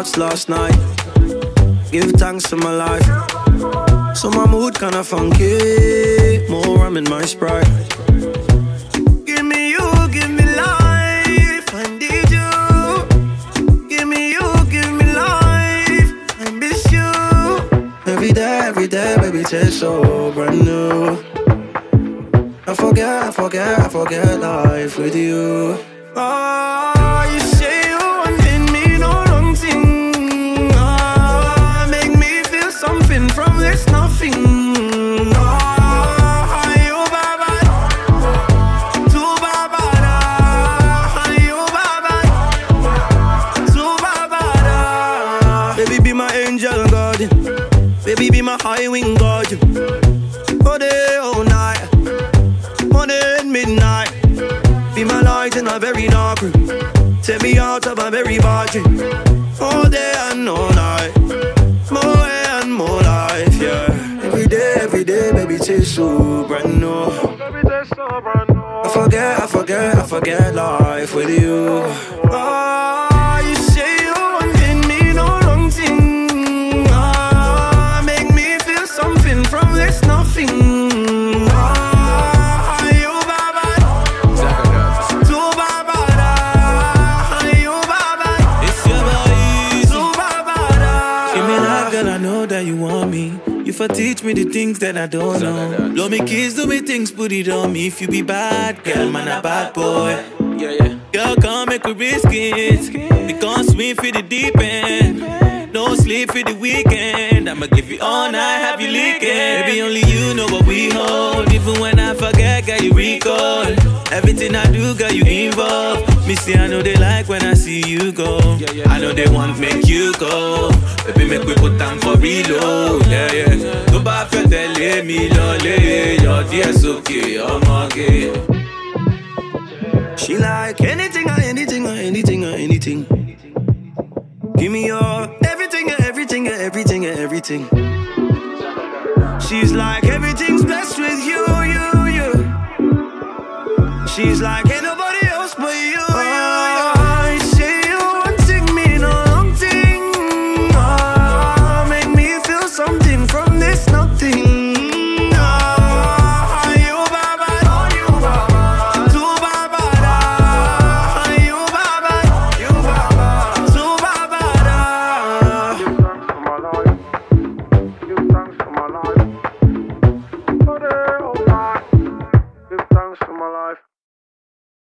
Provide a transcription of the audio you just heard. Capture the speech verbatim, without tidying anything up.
shots last night. Give thanks to my life. So my mood kinda funky. More rum in my Sprite. Give me you, give me life. I need you. Give me you, give me life. I miss you. Every day, every day, baby, tastes so brand new. I forget, I forget, I forget life with you. Oh, you say you wanted me, no wrong thing. Oh, make me feel something from this nothing. Oh, you baba, too baba, you baba, too baba. Baby, be my angel guardian. Baby, be my high wing guardian. All day, all night, morning and midnight. Be my light in a very dark room. Take me out of a very bad dream. All day and all night. More and more life, yeah. Every day, every day, baby, tastes so brand new. I forget, I forget, I forget life with you. Oh, you say you wanted me, no wrong thing. Oh, make me feel something from this nothing. You want me, you for teach me the things that I don't know. Blow me kiss, do me things, put it on me. If you be bad, girl, man, a bad boy. Yeah, yeah. Girl, come make we risk it. We can't swim for the deep end. No sleep for the weekend. I'ma give you all night, have you leaking. Baby, only you know what we hold. Even when I forget, girl, you recall. Everything I do, girl, you involved. Me see, I know they like when I see you go. I know they want make you go. Baby, make we put time for reload. Yeah, yeah. Go back for tell me, lolly. Your dear's okay, I'm okay. She like anything or anything or anything or anything. Give me your everything or everything or everything or everything. She's like everything's best with you, you, you. She's like ain't nobody else but you, you, you. I say you wanting me, no wrong thing. Oh, make me feel something from this nothing.